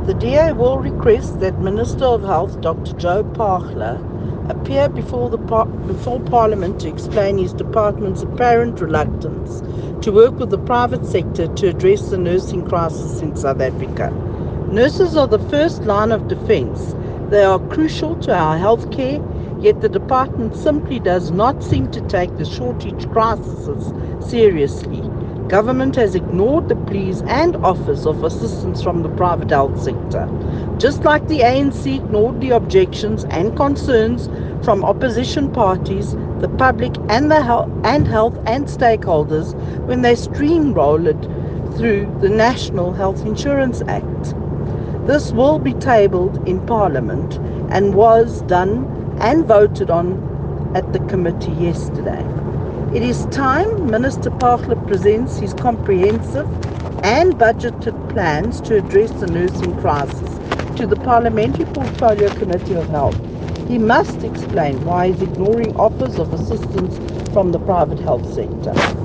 The DA will request that Minister of Health Dr. Joe Phaahla appear before Parliament to explain his department's apparent reluctance to work with the private sector to address the nursing crisis in South Africa. Nurses are the first line of defence. They are crucial to our healthcare, yet the department simply does not seem to take the shortage crisis seriously. Government has ignored the pleas and offers of assistance from the private health sector. Just like the ANC ignored the objections and concerns from opposition parties, the public and health and stakeholders when they steamrolled it through the National Health Insurance Act. This will be tabled in Parliament and was done and voted on at the committee yesterday. It is time Minister Phaahla presents his comprehensive and budgeted plans to address the nursing crisis to the Parliamentary Portfolio Committee of Health. He must explain why he is ignoring offers of assistance from the private health sector.